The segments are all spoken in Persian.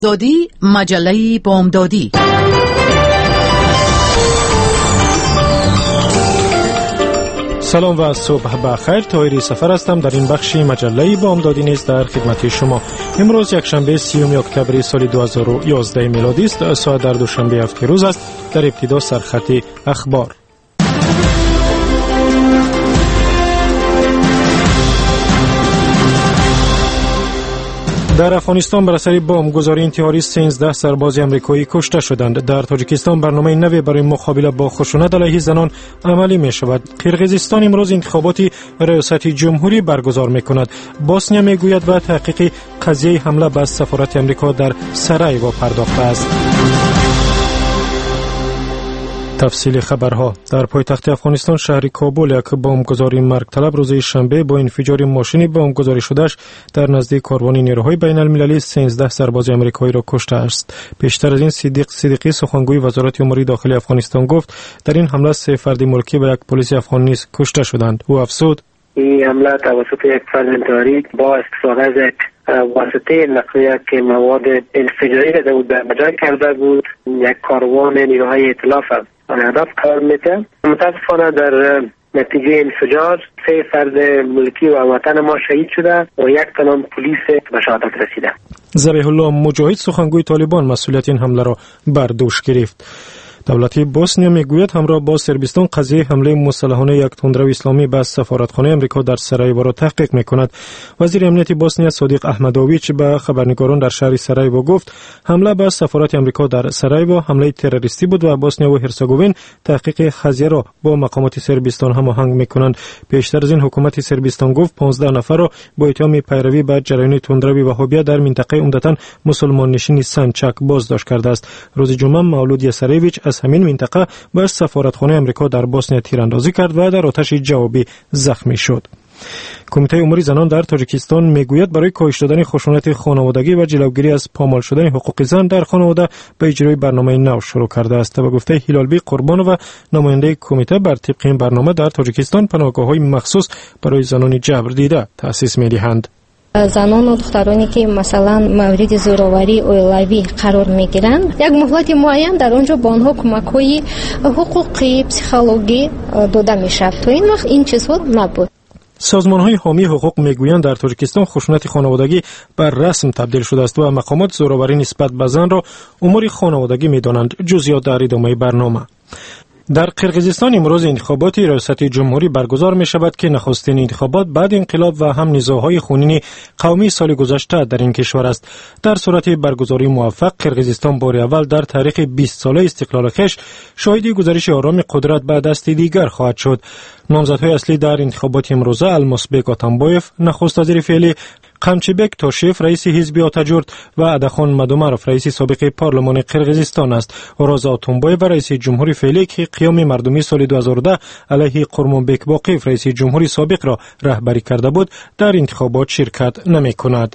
دادی مجله بامدادی. سلام و صبح بخیر. طاهری سفر هستم. در این بخش مجله بامدادی نیز در خدمت شما. امروز یکشنبه 30 اکتبر سال 2011 میلادی است. ساعت در دوشنبه هفته روز است. در ابتدا سرخط اخبار. در افغانستان بر اثر بمبگذاری انتحاری 13 سرباز آمریکایی کشته شدند. در تاجیکستان برنامه نوی برای مقابله با خشونت علیه زنان عملی می شود. قرقیزستان امروز انتخابات ریاست جمهوری برگزار می کند. بوسنیا می گوید و تحقیق قضیه حمله به سفارت آمریکا در سرایوو پرداخته است. تفصیل خبرها. در پایتخت افغانستان شهر کابل یک بمبگذاری مرگ طلب روز شنبه با انفجار ماشین بمبگذاری شدهش در نزدیک کاروان نیروهای بین المللی 13 سرباز آمریکایی را کشته است. پیشتر از این صدیقی سخنگوی وزارت امور داخلی افغانستان گفت در این حمله 3 فرد ملکی و یک پلیس افغان نیز کشته شدند. او افزود این حمله توسط یک فرد انتحاری با استفاده از یک واسطه نقلیه که مواد انفجاری را در مجال کرده بود یک کاروان نیروهای ائتلاف هدف قرار میده. متاسفانه در نتیجه انفجار 3 فرد ملکی و وطن ما شهید شده و 1 تن پلیس به شهادت رسیده. ذبیح الله مجاهد سخنگوی طالبان مسئولیت این حمله را بر دوش گرفت. دولت بوسنیا میگوید همراه با صربستان قضیه حمله مسلحانه یک تندرو اسلامی به سفارتخانه آمریکا در سرایوو را تحقیق میکند. وزیر امنیت بوسنیا صادق احمدویچ به خبرنگاران در شهر سرایوو گفت حمله به سفارت آمریکا در سرایوو حمله تروریستی بود و بوسنیا و هرزگوین تحقیق قضیه را با مقامات صربستان هماهنگ میکنند. پیشتر از این حکومت صربستان گفت 15 نفر را با اتهام پیروی به جریان تندرو وهابیه در منطقه عمدتاً مسلمان نشین سنچک بازداشت کرده است. روز جمعه مولود یسریویچ از همین منطقه به سفارتخانه آمریکا در بوسنیا تیراندازی کرد و در آتش جوابی زخمی شد. کمیته امور زنان در تاجیکستان میگوید برای کاهش دادن خشونت خانوادگی و جلوگیری از پامال شدن حقوق زن در خانواده به اجرای برنامه نو شروع کرده است. به گفته هلالبی قربان و نماینده کمیته بر طبق این برنامه در تاجیکستان پناهگاه‌های مخصوص برای زنان جبر دیده تأسیس می‌دهند. زنان و دخترانی که مثلا مورد زوراوری اویلاوی قرار میگیرند یک مهلت معین در اونجا با آنها کمک‌های حقوقی پسیخولوژی داده میشد. تو این وقت این چیزها نبود. سازمان‌های حامی حقوق میگویند در تاجیکستان خشونت خانوادگی بر رسم تبدیل شده است و مقامات زوراوری نسبت به زن را امور خانوادگی می‌دانند. جزئیات در ادامه برنامه. در قرقیزستان امروز انتخابات ریاست جمهوری برگزار می شود که نخستین انتخابات بعد انقلاب و هم نزاع‌های خونین قومی سال گذشته در این کشور است. در صورت برگزاری موفق قرقیزستان بار اول در تاریخ 20 ساله استقلال خویش شاهد گزارش آرام قدرت به دست دیگر خواهد شد. نامزدهای اصلی در انتخابات امروزه الماسبک آتانبایف نخست وزیر فعلی، قمچیبک تاشیف رئیس حزب آتاجورد و ادخان مدومرف رئیس سابق پارلمان قرقیزستان است. روز آتانبایف رئیس جمهوری فعلی که قیام مردمی سال 2010 علیه قرمانبک باقیف رئیس جمهوری سابق را رهبری کرده بود در انتخابات شرکت نمی‌کند.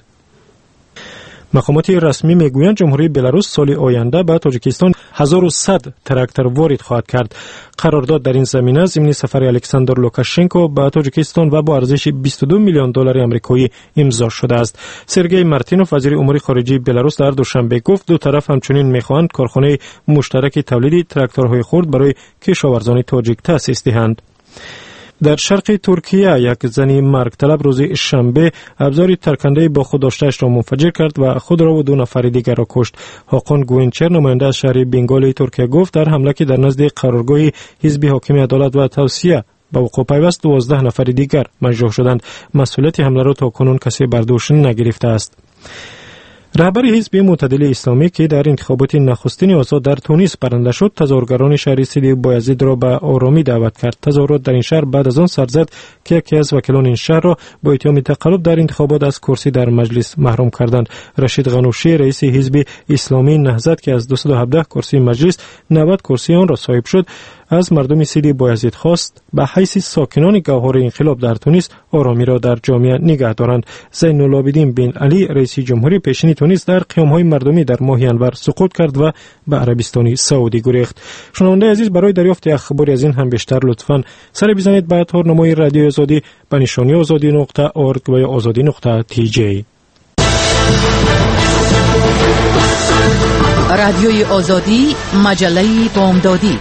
مقامات رسمی میگویند جمهوری بلاروس سال آینده به تاجیکستان 1100 تراکتور وارد خواهد کرد. قرارداد در این زمینه ضمن سفر الکساندر لوکاشنکو به تاجیکستان و با ارزش 22 میلیون دلار آمریکایی امضا شده است. سرگئی مارتینوف وزیر امور خارجه بلاروس در دوشنبه گفت دو طرف همچنین میخواهند کارخانه مشترک تولید تراکتورهای خرد برای کشاورزان تاجیک تأسیس دهند. در شرق ترکیه یک زن مرگ طلب روز شنبه ابزار ترکنده با خود داشته‌اش را منفجر کرد و خود را و 2 نفر دیگر را کشت. هاکون گوینچر نماینده از شهر بنگال ترکیه گفت در حمله که در نزد قرارگاه حزب حاکم عدالت و توسعه به وقوع پیوست 12 نفر دیگر مجروح شدند. مسئولیت حمله را تاکنون کسی بر دوش نگرفته است. رهبر حزب معتدل اسلامی که در انتخابات نخستین آزاد در تونس برنده شد تظاهرگران شهر سیدی بایزید را به آرامی دعوت کرد. تظاهرات در این شهر بعد از آن سر زد که یکی از وکیلان این شهر را با اتهام تقلب در انتخابات از کرسی در مجلس محروم کردند. رشید غنوشی رئیس حزب اسلامی نهضت که از 217 کرسی مجلس 90 کرسی آن را صاحب شد از مردم سیدی بایزید خواست به حیث ساکنان گوهر انقلاب در تونس آرامی را در جامعه نگه دارند. زین العابدین بن علی رئیس جمهوری پیشین تونس در قیام‌های مردمی در ماه انور سقوط کرد و به عربستان سعودی گریخت. شنونده عزیز برای دریافت اخباری از این هم بیشتر لطفاً سر بزنید به تورنمای رادیو آزادی به نشانی azadi.org و یا azadi.tj. رادیوی آزادی، مجله بامدادی.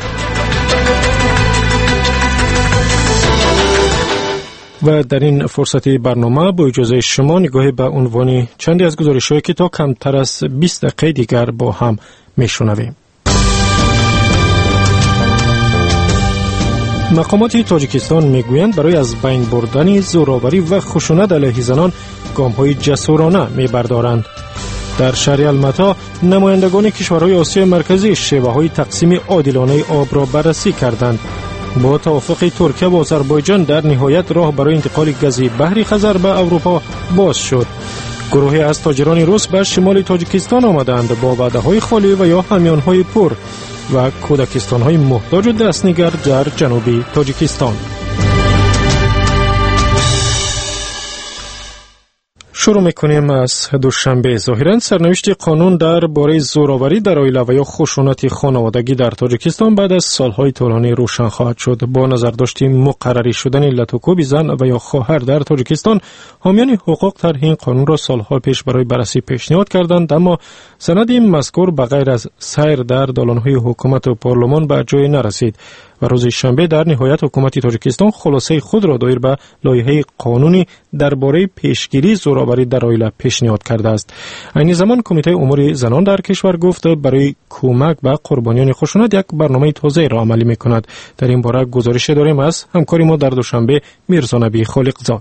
و در این فرصت برنامه با اجازه شما نگاهی به عنوان چندی از گزارش‌هایی که تا کمتر از 20 دقیقه دیگر با هم میشنویم. مقامات تاجیکستان میگویند برای از بین بردن زورآوری و خشونت علیه زنان گام‌های جسورانه میبردارند. در شهر المتا نمایندگان کشورهای آسیای مرکزی شیوه‌های تقسیم عادلانه آب را بررسی کردند. با توافق ترکیه و آذربایجان در نهایت راه برای انتقال گاز بحری خزر به اروپا باز شد. گروهی از تاجران روس به شمال تاجیکستان آمدند با وعده‌های خالی و یا همیان‌های پر و کودکستان‌های محتاج و دستنگر در جنوبی تاجیکستان. شروع میکنیم از دوشنبه. ظاهراً سرنوشت قانون درباره زورآوری در عائله و یا خشونت خانوادگی در تاجیکستان بعد از سالهای طولانی روشن خواهد شد. با نظرداشت مقرری شدن علت و کوب زن و یا خواهر در تاجیکستان، حامیان حقوق طرح این قانون را سالها پیش برای بررسی پیشنهاد کردند، اما سند این مذکور بغیر از سیر در دالان‌های حکومت و پارلمان به جای نرسید و روز شنبه در نهایت حکومت تاجیکستان خلاصه خود را دایر به لایحه قانونی درباره پیشگیری زورآوری در عائله پیشنهاد کرده است. این زمان کمیته امور زنان در کشور گفت برای کمک به قربانیان خشونت یک برنامه تازه را عملی می‌کند. در این باره گزارش داریم از همکاری ما در دوشنبه میرزا نبی خالقزاد.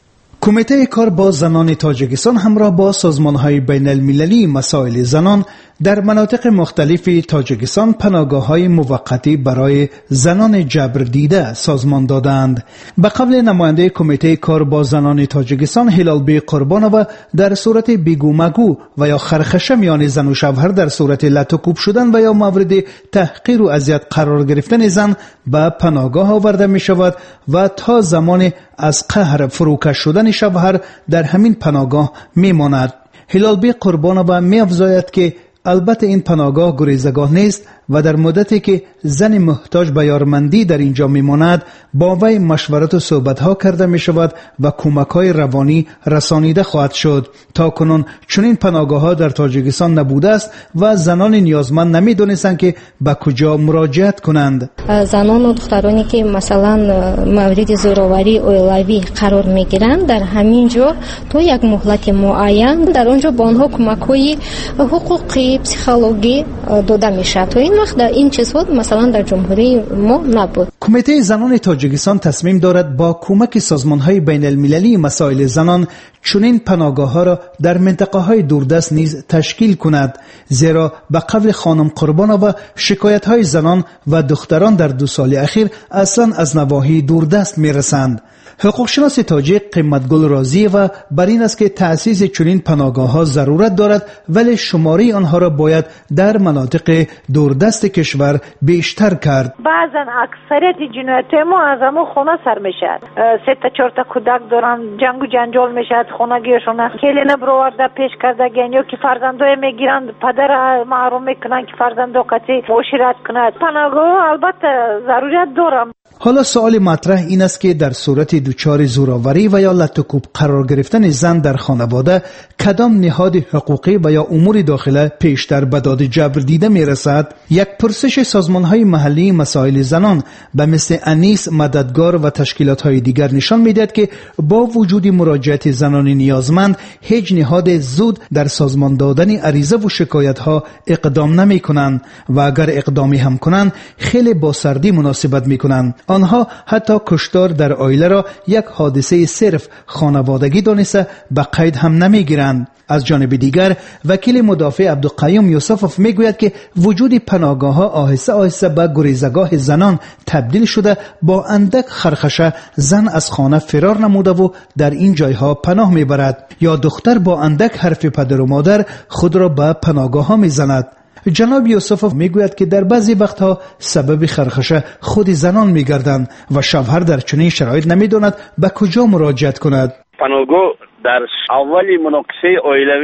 کمیته کار با زنان تاجیکستان همراه با سازمان‌های بین‌المللی مسائل زنان در مناطق مختلف تاجیکستان پناهگاه‌های موقتی برای زنان جبر دیده سازمان دادند. به قول نماینده کمیته کار با زنان تاجیکستان هلالبی قربانووا، در صورت بیگو و یا خرخشه میان زن و شوهر در صورت لطوکوب شدن و یا مورد تحقیر و اذیت قرار گرفتن زن به پناهگاه آورده می شود و تا زمان از قهر فروکش شدن شوهر در همین پناهگاه می ماند. هلالبی قربانووا می افزاید که البته این پناهگاه گریزگاه نیست و در مدتی که زن محتاج به یارمندی در اینجا میماند با وی مشورت و صحبت ها کرده می شود و کمک های روانی رسانیده خواهد شد. تا کنون چنین پناهگاه ها در تاجیکستان نبوده است و زنان نیازمند نمی دانستند که به کجا مراجعت کنند. زنان و دخترانی که مثلا مورد زورآوری عائلوی قرار می گیرند در همین جا تا یک مهلت معین در آنجا با آنها کمک های حقوقی پسیخولوژی داده می شود. تو این وقت در این چیزها مثلا در جمهوری ما نبود. کمیته زنان تاجیکستان تصمیم دارد با کمک سازمان‌های بین‌المللی مسائل زنان چنین پناهگاه‌ها را در منطقه‌های دوردست نیز تشکیل کند، زیرا به قول خانم قربانووا شکایت‌های زنان و دختران در 2 سال اخیر اصلا از نواحی دوردست می‌رسند. حقوقشناس تاجیک قیمتگل راضی و بر این است که تأسیس چنین پناهگاه‌ها ضرورت دارد، ولی شماری آنها را باید در مناطق دوردست کشور بیشتر کرد. بعضن اکثریت جنایت‌های ما از همون خونه سر میشد. 3-4 تا کودک دارن، جنگ و جنجال میشد، خونگیشون خیلی نبروارده پیش کردگن یا که فرزندای میگیرن پدر محروم میکنن که فرزندو قطعی معاشرت کند. پناهگاه البته ضرورت دارم. حالا سوال مطرح این است که در صورت دچار زورآوری و یا لطوکوب قرار گرفتن زن در خانواده کدام نهاد حقوقی و یا امور داخله پیشتر به داد جبر دیده می رسد؟ یک پرسش سازمان‌های محلی مسائل زنان به مثل انیس، مددگار و تشکیلات‌های دیگر نشان می‌دهد که با وجود مراجعت زنان نیازمند هیچ نهاد زود در سازمان دادن عریضه و شکایت‌ها اقدام نمی‌کنند و اگر اقدامی هم کنند خیلی با سردی مناسبت می‌کنند. آنها حتی کشتار در عائله را یک حادثه صرف خانوادگی دانسته به قید هم نمیگیرند. از جانب دیگر وکیل مدافع عبدالقیوم یوسفوف میگوید که وجود پناهگاه‌ها آهسته آهسته به گریزگاه زنان تبدیل شده، با اندک خرخشه زن از خانه فرار نموده و در این جایها پناه میبرد یا دختر با اندک حرف پدر و مادر خود را به پناهگاه‌ها میزند. جناب یوسفوف میگوید که در بعضی وقتها سبب خرخشه خود زنان میگردند و شوهر در چنین شرایط نمیداند به کجا مراجعت کند. پناهگاه در اولی مناقشه عائلوی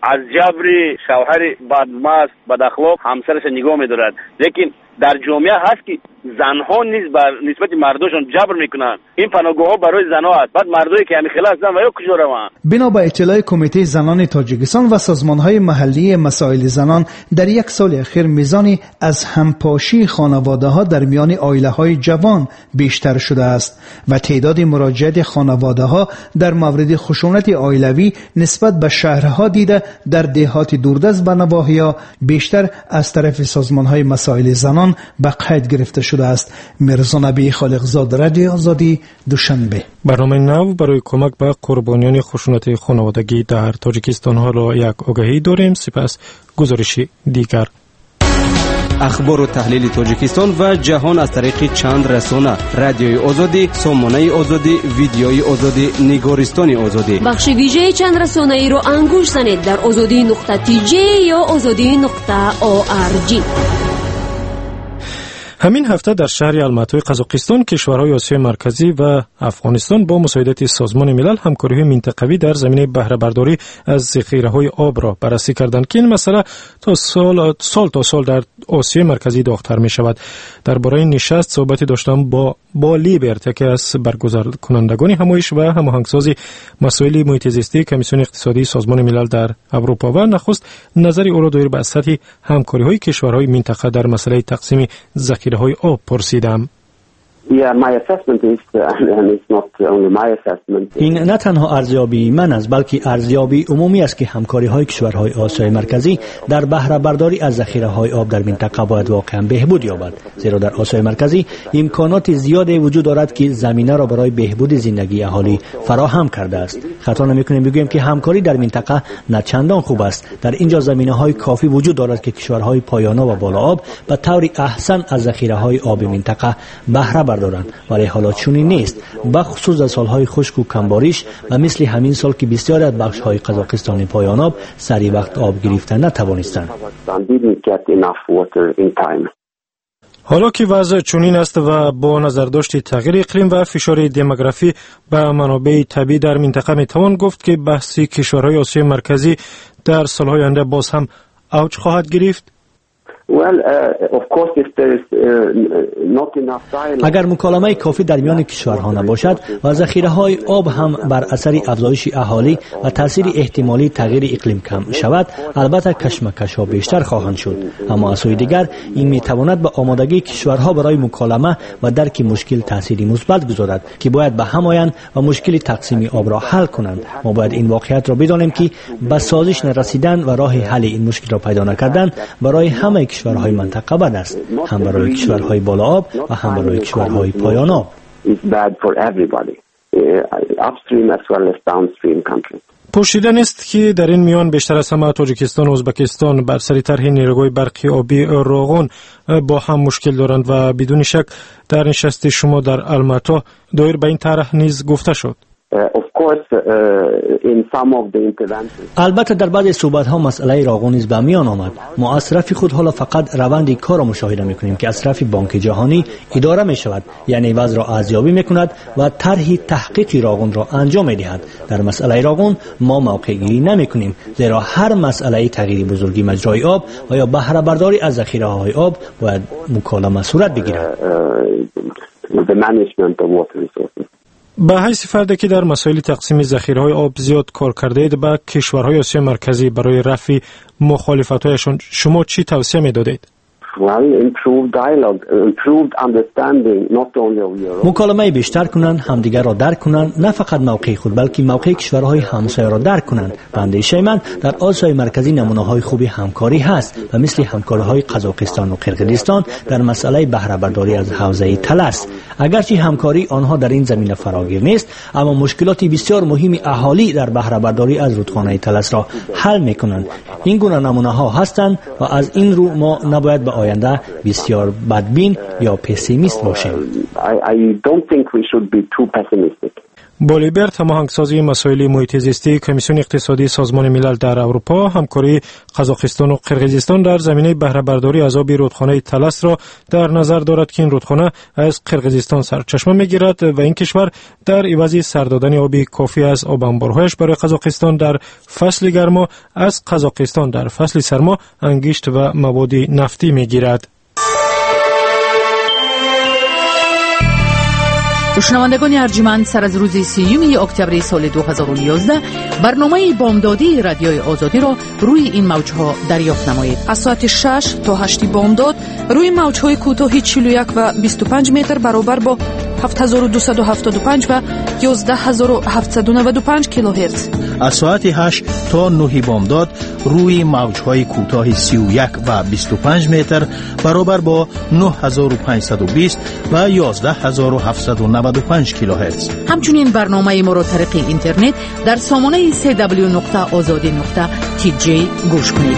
از جبر شوهر بدمست بداخلاق همسرش نگاه می‌دارد. لیکن در جامعه هست که زنها نیز بر نسبت مرداشون جبر میکنن. این پناهگاه‌ها برای زنها است. بعد مردایی که همین خلاص هستن و یا کجا روان؟ بنا به اطلاع کمیته زنان تاجیکستان و سازمان‌های محلی مسائل زنان، در یک سال اخیر میزان از همپاشی خانواده‌ها در میان عائله‌های جوان بیشتر شده است و تعداد مراجعات خانواده‌ها در مورد خشونت عائلوی نسبت به شهرها دیده در دهات دوردست و نواحی‌ها بیشتر از طرف سازمان‌های مسائل زنان به قید گرفته شده است. میرزا نبی خالقزاد، رادیو آزادی، دوشنبه. برنامه نو برای کمک به قربانیان خشونت خانوادگی در تاجیکستان ها را یک آگهی داریم. سپس گزارشی دیگر. اخبار و تحلیل تاجیکستان و جهان از طریق چند رسانه: رادیوی آزادی، سامانه آزادی، ویدیوی آزادی، نگارستان آزادی. بخش ویژه چند رسانه ای را انگوش زنید در azadi.tj یا azadi.org. همین هفته در شهر الماتای قزاقستان کشورهای آسیای مرکزی و افغانستان با مساعدت سازمان ملل همکاری‌های منطقوی در زمینه بهره برداری از ذخیره‌های آب را بررسی کردند که این مسئله تا سال تا سال در آسیای مرکزی داغ‌تر می‌شود. درباره نشست صحبتی داشتم با لیبرت، یکی از برگزار کنندگان همایش و هماهنگسازی مسائل محیط زیستی کمیسیون اقتصادی سازمان ملل در اروپا و نخست نظری او را دایر به سطح همکاری‌های کشورهای منطقه در مسئله تقسیم ذخیره‌های آب پرسیدم. این نه تنها ارزیابی من است بلکه ارزیابی عمومی است که همکاری‌های کشورهای آسیای مرکزی در بهره برداری از ذخیره‌های آب در منطقه باید واقعا بهبود یابد، زیرا در آسیای مرکزی امکانات زیادی وجود دارد که زمینه را برای بهبود زندگی اهالی فراهم کرده است. خطا نمی‌کنیم بگوییم که همکاری در منطقه نه چندان خوب است. در اینجا زمینه‌های کافی وجود دارد که کشورهای پایانا و بالا آب به طور احسن از ذخیره‌های آب منطقه بهره بردارند، ولی حالا چنین نیست، بخصوص در سالهای خشک و کمباریش و مثل همین سال که بسیاری از بخش‌های قزاقستان پایان آب سری وقت آب گرفتن نتوانستند. حالا که وضع چنین است و با نظرداشت تغییر اقلیم و فشار دموگرافی به منابع طبیعی در منطقه میتوان گفت که بحث کشورهای آسیای مرکزی در سالهای آینده باز هم اوج خواهد گرفت. اگر مکالمه کافی در میان کشورها نباشد و ذخیره‌های آب هم بر اثر افزایش اهالی و تاثیر احتمالی تغییر اقلیم کم شود، البته کشمکش‌ها بیشتر خواهند شد. اما از سوی دیگر این میتواند به آمادگی کشورها برای مکالمه و درک مشکل تأثیری مثبت گذارد که باید به هم آیند و مشکل تقسیم آب را حل کنند. ما باید این واقعیت را بدانیم که به سازش نرسیدن و راه حل این مشکل را پیدا نکردن برای همه کشورهای منطقه بد است، هم برای کشورهای بالا آب و هم برای کشورهای پایان آب. پرسیدن است که در این میان بیشتر از همه تاجیکستان و ازبکستان بر سر طرح نیروگاه برقی آبی راغون با هم مشکل دارند و بدون شک در نشست شما در الماتا دایر به این طرح نیز گفته شد. البته در بعض صحبت‌ها مسئله راغون نیز به میان آمد. ما از طرف خود حالا فقط روند کار را مشاهده می‌کنیم که از طرف بانک جهانی اداره می‌شود، یعنی وضع را ارزیابی می‌کند و طرح تحقیق راغون را انجام می‌دهد. در مسئله راغون ما موقع گیری نمی‌کنیم، زیرا هر مسئله تغییر بزرگی مجرای آب و یا بهره برداری از ذخیره‌های آب باید مکالمه صورت بگیرد. به حیث فردی که در مسائل تقسیم ذخیره‌های آب زیاد کار کرده اید به کشورهای آسیای مرکزی برای رفع مخالفت‌هایشان شما چی توصیه می‌دادید؟ مکالمه بیشتر کنند، همدیگر را درک کنند، نه فقط موقع خود بلکه موقع کشورهای همسایه را درک کنند. به اندیشه من در آسیای مرکزی نمونه‌های خوبی همکاری هست و مثل همکاری‌های قزاقستان و قرقیزستان در مسئله بهره برداری از حوزه تلس. اگرچه همکاری آنها در این زمینه فراگیر نیست، اما مشکلات بسیار مهم اهالی در بهره برداری از رودخانه تلس را حل می‌کنند. این گونه نمونه‌ها هستند و از این رو ما نباید به آینده بسیار بدبین یا پسیمیست باشیم. بالیبرت هماهنگسازی مسائل محیط زیستی کمیسیون اقتصادی سازمان ملل در اروپا همکاری قزاقستان و قرقیزستان در زمینه بهره برداری از آب رودخانه تلس را در نظر دارد که این رودخانه از قرقیزستان سرچشمه میگیرد و این کشور در عوض سر دادن آب کافی از آب انبارهایش برای قزاقستان در فصل گرما از قزاقستان در فصل سرما انگشت و مواد نفتی میگیرد. شنوندگان ارجمند، سر از روز 30 اکتبر سال 2011 برنامه بامدادی رادیوی آزادی را روی این موج‌ها دریافت نمایید. از ساعت 6 تا 8 بامداد روی موج‌های کوتاه 41 و 25 متر برابر با 7275 و 11795 کیلوهرتز. از ساعت 8 تا 9 بامداد روی موج‌های کوتاه 31 و 25 متر برابر با 9520 و 11795 کیلوهرتز. همچنین برنامه ما را طریق اینترنت در سامانه www.azadi.tj گوش کنید.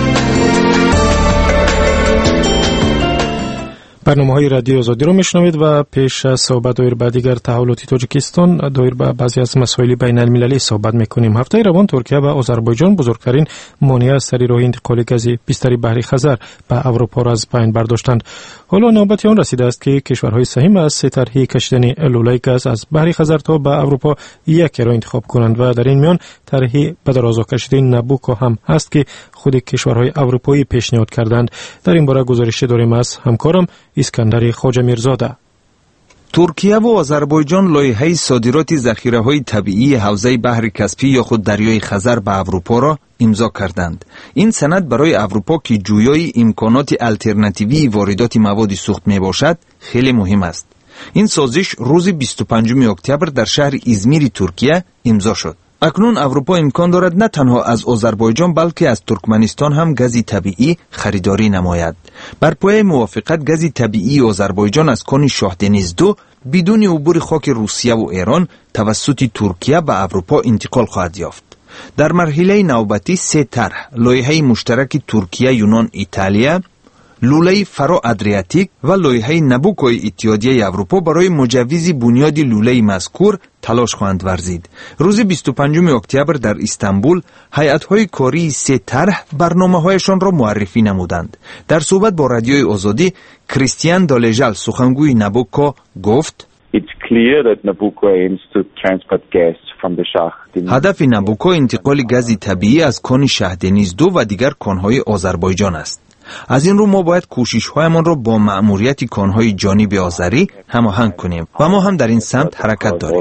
برنامه‌های رادیو آزادی رو میشنوید و پیش از صحبت دایر به دیگر تحولاتی تاجیکستان دایر به بعضی از مسائل بین المللی صحبت میکنیم. هفته روان ترکیه و آذربایجان بزرگترین مانع از سری راه انتقال گاز بیستری بحری خزر به اروپا را از پایین برداشتند. حالا نوبت آن رسیده است که کشورهای سهیم از سه طرح کشیدن لوله گاز از بحر خزر تا به اروپا یک را انتخاب کنند و در این میان طرح به درازا کشیدن نابوکو هم هست که خود کشورهای اروپایی پیشنهاد کردند. در این باره گزارش داریم از همکارم اسکندر خواجه میرزاده. ترکیه و آذربایجان لایحه صادرات ذخیره‌های طبیعی حوزه بحر کاسپی یا خود دریای خزر به اروپا را امضا کردند. این سند برای اروپا که جویای امکانات الटरनेटिوی واردات مواد سوخت میباشد خیلی مهم است. این سازش روز 25 اکتبر در شهر ازمیر ترکیه امضا شد. اکنون اروپا امکان دارد نه تنها از آذربایجان بلکه از ترکمنستان هم گاز طبیعی خریداری نماید. بر پایه موافقت گاز طبیعی آذربایجان از کان شاه دنیز 2 بدون عبور خاک روسیه و ایران توسط ترکیه به اروپا انتقال خواهد یافت. در مرحله نوبتی سه طرح لایحه مشترک ترکیه، یونان، ایتالیا، لوله فرا ادریاتیک و لایحه نابوکوی اتحادیه اروپا برای مجوز بنیاد لوله مذکور تلاش خواهند ورزید. روز 25 اکتبر در استانبول هیئت‌های کاری سه طرح برنامه‌هایشان را معرفی نمودند. در صحبت با رادیوی آزادی کریستیان دالژال سخنگوی نابوکو گفت: هدف نابوکو انتقال گاز طبیعی از کان شاه دنیز 2 و دیگر کان‌های آذربایجان است. از این رو ما باید کوشش‌هایمان را با مأموریت کان‌های جانب آذری هماهنگ کنیم و ما هم در این سمت حرکت داریم.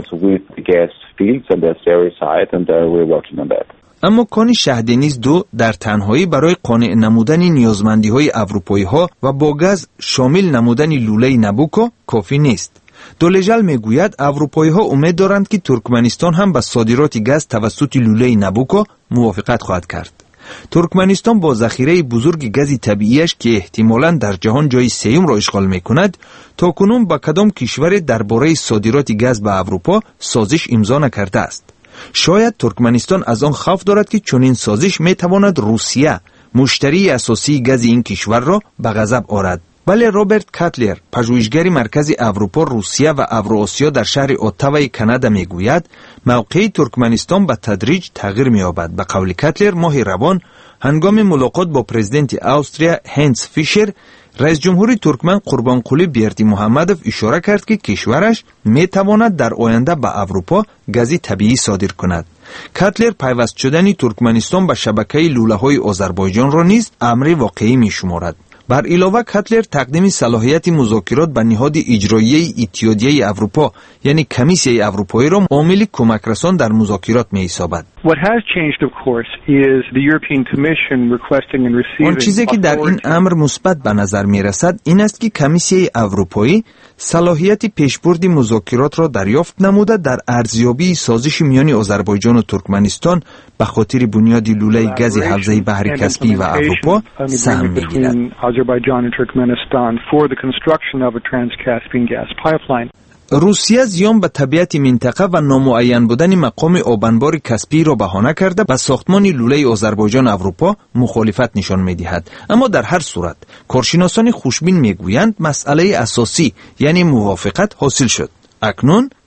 اما کان شاه دنیز 2 در تنهایی برای قانع نمودن نیازمندی‌های اروپایی‌ها و با گاز شامل نمودن لوله نابوکو کافی نیست. دولژال میگوید اروپایی‌ها امید دارند که ترکمنستان هم به صادرات گاز توسط لوله نابوکو موافقت خواهد کرد. ترکمنستان با ذخیره بزرگ گاز طبیعیش که احتمالاً در جهان جای سوم را اشغال می‌کند، تاکنون با کدام کشور درباره صادرات گاز به اروپا سازش امضا نکرده است. شاید ترکمنستان از آن خوف دارد که چنین سازش می‌تواند روسیه، مشتری اساسی گاز این کشور را به غضب آورد. بله، رابرت کاتلر، پژوهشگر مرکز اروپا، روسیه و اوراسیا در شهر اتاوای کانادا میگوید موقع ترکمنستان به تدریج تغییر می‌یابد. به قول کاتلر ماه روان هنگام ملاقات با پرزیدنت استرالیا هنس فیشر، رئیس جمهور ترکمن قربانقلی بردیمحمدوف اشاره کرد که کشورش میتواند در آینده به اروپا گاز طبیعی صادر کند. کاتلر پیوست شدن ترکمنستان به شبکه لوله‌های آذربایجان را نیز امر واقعی می‌شمارد. بر علاوه کاتلر تقدیم صلاحیت مذاکرات به نهاد اجرایی اتحادیه اروپا یعنی کمیسیون اروپایی را عامل کمک رسان در مذاکرات می‌حسابد. آن چیزی که در این امر مثبت به نظر می‌رسد این است که کمیسیون اروپایی صلاحیت پیشبرد مذاکرات را دریافت نموده در ارزیابی سازش میان آذربایجان و ترکمنستان به خاطر بنیاد لوله گاز حوزه بحر کاسپی و اروپا سهم می‌گیرد. روسیه زیان به طبیعت منطقه و نامعین بودن مقام آبانبار کاسپی را بهانه کرده به ساختمان لوله آذربایجان اروپا مخالفت نشان می‌دهد. اما در هر صورت کارشناسان خوشبین میگویند مسئله اساسی یعنی موافقت حاصل شد. اکنون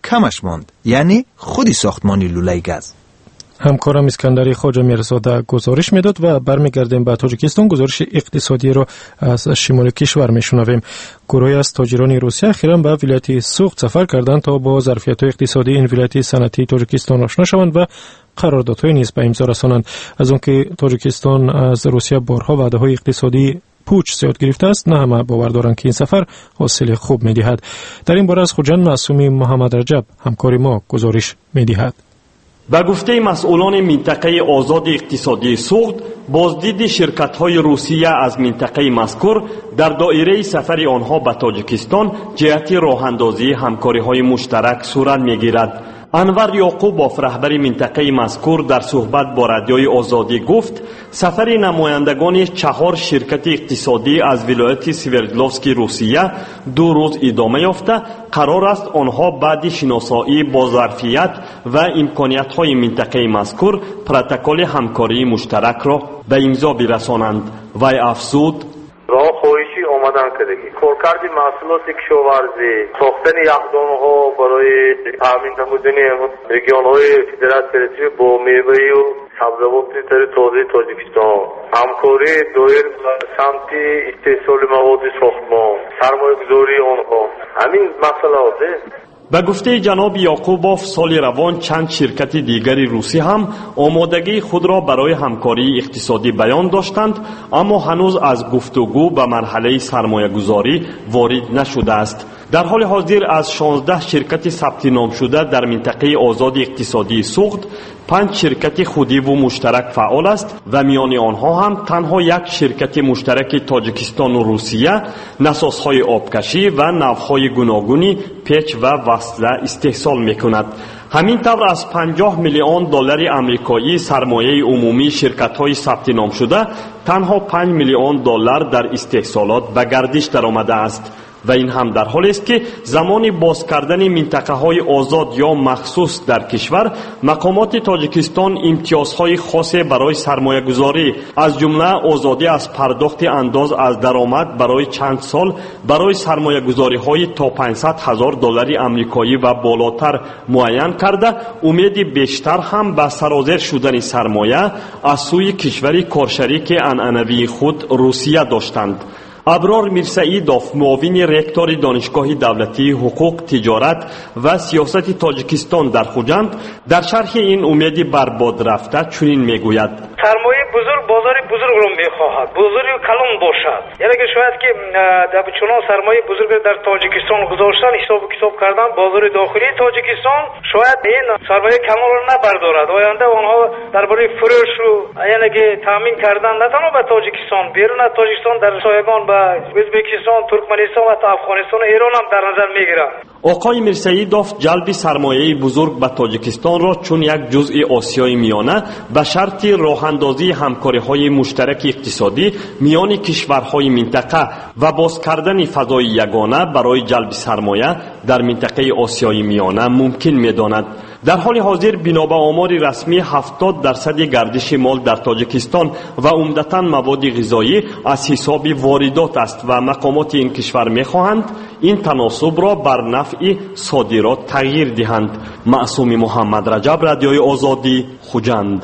کمش ماند، یعنی خودی ساختمان لوله گاز. همکارم اسکندری خواجه میرزاده گزارش میداد و برمیگردیم به تاجیکستان. گزارش اقتصادی رو از شمال کشور میشنویم. گروهی از تاجران روسیه اخیراً به ولایت سوخت سفر کردند تا با ظرفیت اقتصادی این ولایت صنعتی تاجیکستان آشنا شوند و قراردادهای نیز به امضا رسانند. از اونکه تاجیکستان از روسیه بارها وعده‌های اقتصادی پوچ زیاد گرفته است، نه همه باور دارند که این سفر حاصل خوب می‌دهد. در این باره از خوجند معصومی محمد رجب همکار ما گزارش می‌دهد. به گفته مسئولان منطقه آزاد اقتصادی سوخت، بازدید شرکت‌های روسیه از منطقه مذکور در دایره سفر آنها به تاجیکستان جهت راه‌اندازی همکاری‌های مشترک صورت می‌گیرد. انور یعقوبوف رهبر منطقه مذکور در صحبت با رادیوی آزادی گفت سفر نمایندگان 4 شرکت اقتصادی از ولایت سوردلوفسک روسیه 2 روز ادامه یافته قرار است آنها بعد شناسایی با ظرفیت و امکانیت‌های منطقه مذکور پروتکل همکاری مشترک را به امضا برسانند. وی افزود راهخواهی آمدن کردگی کارکرد محصولات کشاورزی ساختن یخدان‌ها برای تامین نمودن رژیون‌های فدراسیون با میوه و سبزیجات تازه تاجیکستان، همکاری دایر سمت استحصال مواد ساختمان، سرمایه‌گذاری آنها، همین مسائل. به گفته جناب یعقوبوف سال روان چند شرکت دیگری روسی هم آمادگی خود را برای همکاری اقتصادی بیان داشتند، اما هنوز از گفتگو به مرحله سرمایه گذاری وارد نشده است. در حال حاضر از 16 شرکت ثبت نام شده در منطقه آزاد اقتصادی سوخت 5 شرکت خودی و مشترک فعال است و میان آنها هم تنها یک شرکت مشترک تاجیکستان و روسیه نسازهای آبکشی و نوع‌های گوناگونی پیچ و وصله استحصال می‌کند. همین طور از 50 میلیون دلار آمریکایی سرمایه عمومی شرکت‌های ثبت نام شده تنها 5 میلیون دلار در استحصالات به گردش درآمده است. و این هم در حالی است که زمان باز کردن منطقه‌های آزاد یا مخصوص در کشور مقامات تاجیکستان امتیازهای خاصی برای سرمایه‌گذاری از جمله آزادی از پرداخت انداز از درآمد برای چند سال برای سرمایه‌گذاری‌های تا 500,000 دلار آمریکایی و بالاتر معین کرده امید بیشتر هم به سرازیر شدن سرمایه از سوی کشوری کارشریک عنعنوی خود روسیه داشتند. ابرار میرسعیدوف معاون رکتور دانشگاه دولتی حقوق تجارت و سیاست تاجیکستان در خوجند در شرح این امید برباد رفته چنین میگوید سرمایه بزرگ بازار بزرگ رو میخواهد، بزرگ و کلان باشد. یعنی که شاید که در چنان سرمایه بزرگ در تاجیکستان گذاشتن حساب و کتاب کردن بازار داخلی تاجیکستان شاید این سرمایه کلان رو نبردارد. آینده آنها درباره فروش رو یعنی که تامین کردن نه تنها به تاجیکستان بیرون از تاجیکستان در سایگان به ازبکستان، ترکمنستان و افغانستان و ایران هم در نظر میگیرند. آقای میرسعیدوف جلب سرمایه بزرگ به تاجیکستان را چون یک جزء آسیای میانه به شرط راه‌اندازی همکاری‌های مشترک اقتصادی میان کشورهای منطقه و باز کردن فضای یگانه برای جلب سرمایه در منطقه آسیای میانه ممکن می‌داند. در حال حاضر بنا به آمار رسمی 70% گردش مال در تاجیکستان و عمدتاً مواد غذایی از حساب واردات است و مقامات این کشور می‌خواهند این تناسب را بر نفع صادرات تغییر دهند. معصوم محمد رجب، رادیوی آزادی، خوجند.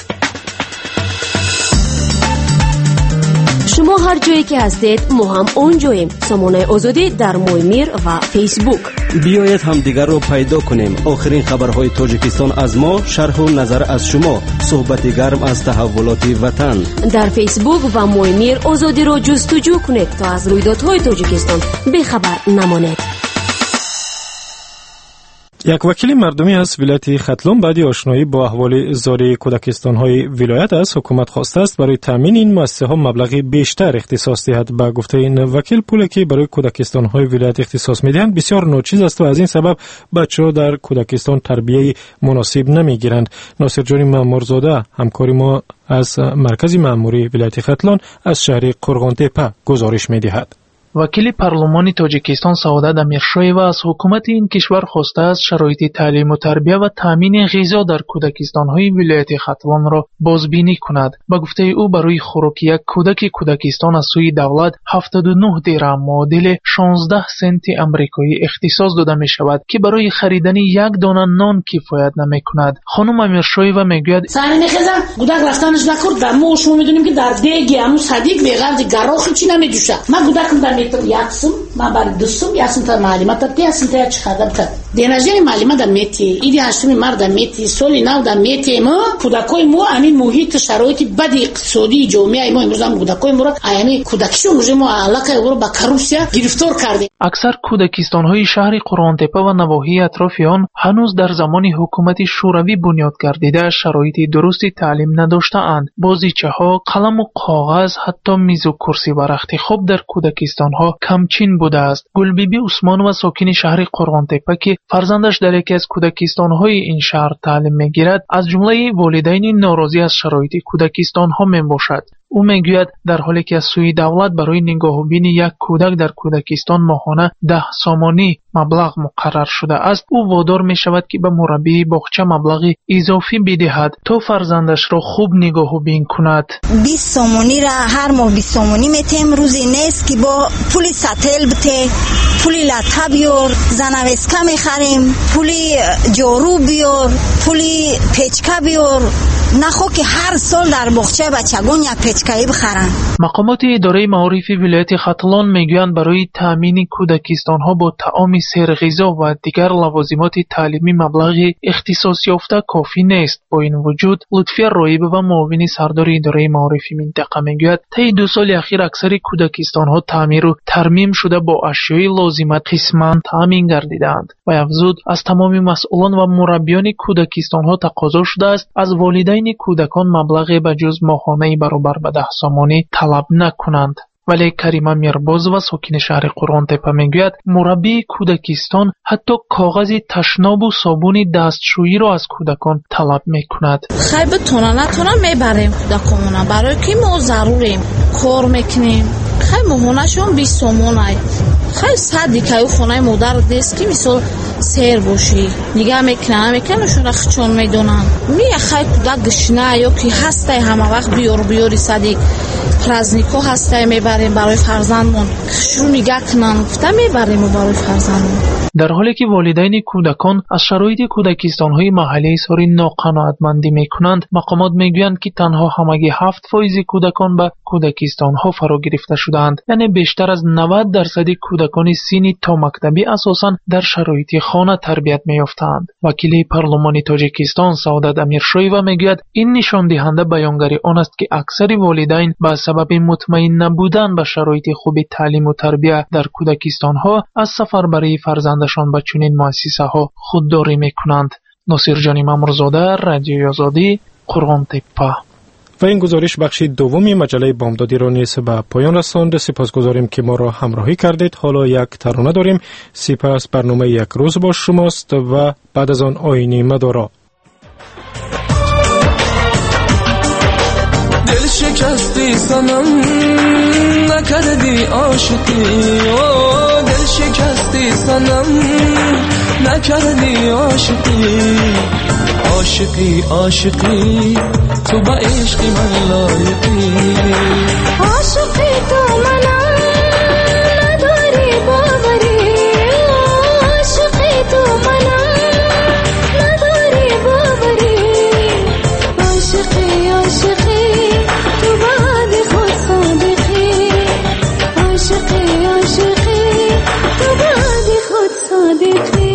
شما هر جایی که هستید ما هم اونجاییم. سامانه آزادی در مویمیر و فیسبوک. بیایید هم دیگر رو پیدا کنیم. آخرین خبرهای تاجیکستان از ما، شرح و نظر از شما، صحبت گرم از تحولات وطن. در فیسبوک و مویمیر آزادی رو جستجو کنید تا از رویدادهای تاجیکستان بیخبر نمانید. یک وکیل مردمی از ولایت ختلون بعد آشنایی با احوال زاری کودکستان‌های ولایت از حکومت خواسته است برای تامین این مؤسسه‌ها مبلغ بیشتر اختصاص دهد. با گفته این وکیل پولی که برای کودکستان‌های ولایت اختصاص می‌دهند بسیار ناچیز است و از این سبب بچه‌ها در کودکستان تربیت مناسب نمی‌گیرند. ناصر جان مامورزاده همکار ما از مرکز مأموری ولایت ختلون از شهر قرغان تپه گزارش می‌دهد. وکیل پارلمانی تاجیکستان سعادت امیرشویeva از حکومت این کشور خواسته است شرایط تعلیم و تربیت و تامین غذا در کودکستان‌های ولایت ختلان را بازبینی کند. با گفته او برای خوراک یک کودک کودکستان از سوی دولت 79 درهم معادل 16 سنت آمریکایی اختصاص داده می شود که برای خریدن یک دانه نان کفایت نمی کند. خانم امیرشویeva میگوید سعی می‌کنم کودک رفتنش نکرد. ما شما می‌دونیم که در دیگه همون صدیق میگن گراخی چی نمی‌جوشه. من کودکم در یکسم ما برای دوستم یکسم تا معلومات تا تا چه خدمت کرد دیناجی معلومات در میتی ایدی هستمی مرد در میتی سالی نو در میتی ما کودکای ما همین محیط شرایط بد اقتصادی جامعه ما امروز هم کودکای ما را همین کودکیشو ما علاقه او را با کروسیا گرفتار کردیم. اکثر کودکستان‌های شهر قرآن‌تپه و نواحی اطراف آن هنوز در زمان حکومت شوروی بنیاد گردیده شرایط درستی تعلیم نداشته‌اند. بازیچه‌ها، قلم و کاغذ، حتی میز و کرسی و رخت خواب در کودکستان‌ها کمچین بوده است. گلبیبی عثمانова ساکن شهر قرآن‌تپه که فرزندش در یکی از کودکستان‌های این شهر تعلیم می‌گیرد، از جمله والدین ناراضی از شرایط کودکستان‌ها میباشد. او میگوید در حالی که از سوی دولت برای نگاهبین یک کودک در کودکستان ماهانه 10 سامانی مبلغ مقرر شده است، او وادار می شود که به مربی باغچه مبلغی اضافی بدهد تا فرزندش را خوب نگاهبین کند. 20 سامانی را هر ماه 20 سامانی میتیم، روزی نیست که با پولی ساتل بته، پولی لطه بیار، زنوسکه میخریم، پولی جارو بیار، پولی پیچکه بیار، نخو که هر سال در باغچه بچگان یک پیچکه‌ای بخرن. مقامات اداره معارف ولایت ختلان میگویند برای تامین کودکستان‌ها با طعام سرغذا و دیگر لوازمات تعلیمی مبلغ اختصاص یافته کافی نیست. با این وجود لطفیه رایبه و معاون سردار اداره معارف منطقه میگوید طی 2 سال اخیر اکثر کودکستان‌ها تعمیر و ترمیم شده با اشیای لازمه قسماً تامین گردیدند و افزود از تمام مسئولان و مربیان کودکستان‌ها تقاضا شده است از والدین کودکان مبلغ بجز ماهانه برابر به 10 سامانی طلب نکنند. ولی کریمه میرباز و ساکن شهر قرآن‌تپه میگوید مربی کودکستان حتی کاغذ تشناب و صابون دستشویی را از کودکان طلب میکند. خیلی نتونه میبریم کودکامون برای که ما ضروریم کار میکنیم. خیلی ماهانه‌شون 20 سامانه. خیلی سادی که او خونه مادر دست که مثلا سیر باشی نگاه میکنن شون خچون میدونن میگه خیلی کودک گشنه یا که هسته همه وقت بیاری سادی پرازنیکو هسته میبریم برای فرزندمون شون نگاه کنن گفته میبریم برای فرزندمون. در حالی که والدین کودکان از شرایط کودکستان‌های محلی اظهار ناقناعتمندی میکنند، مقامات میگویند که تنها همگی 7% کودکان به کودکستان‌ها فرا گرفته شدند، یعنی بیشتر از 90% کودکان سنی تا مکتبی اساساً در شرایط خانه تربیت می‌یافتند. وکیل پارلمانی تاجیکستان سعادت امیرشویeva میگوید این نشان دهنده بیانگری آن است که اکثر والدین به سبب مطمئن نبودن به شرایط خوب تعلیم و تربیت در کودکستان‌ها از سفر برای فرزندشان به چنین مؤسسه‌ها خودداری می‌کنند. ناصر جان مامورزاده، رادیوی آزادی، قرآن‌تپه. و این گزارش بخش دومی مجله بامدادی را نیز به پایان رساند. سپاسگزاریم که ما را همراهی کردید. حالا یک ترانه داریم. سپس برنامه یک روز با شماست و بعد از آن آیین مدارا. دل شکستی سنم نکردی عاشقی، دل شکستی سنم نکردی عاشقی، عاشقی عاشقی تو با عشقی من لایقی، عاشقی تو منم نداری باوری، عاشقی تو منم نداری باوری، عاشقی عاشقی تو بعد خود صادقی، عاشقی عاشقی تو بعد خود صادقی.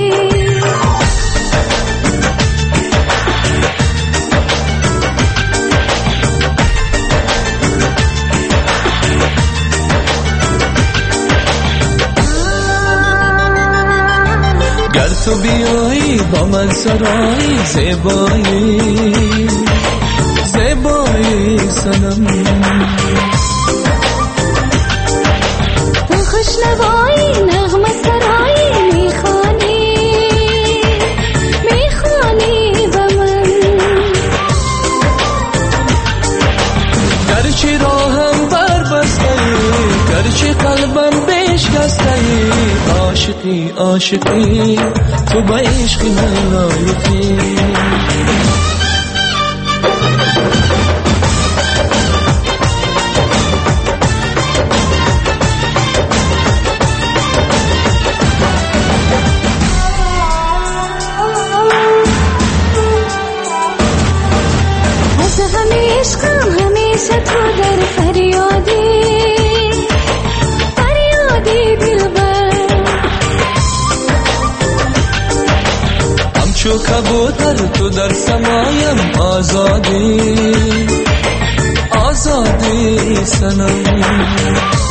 تو بیایی با من سرایی زیبایی زیبایی سنم، تو خوشنوایی نغمه سرایی میخوانی به من، گرچه راهم بر بسته گرچه قلبم عاشقی عاشقی تو با عشق من لایقی همیشه تو در فریادی دلبر همچو کبوتر تو در سمایم آزادی آزادی سنم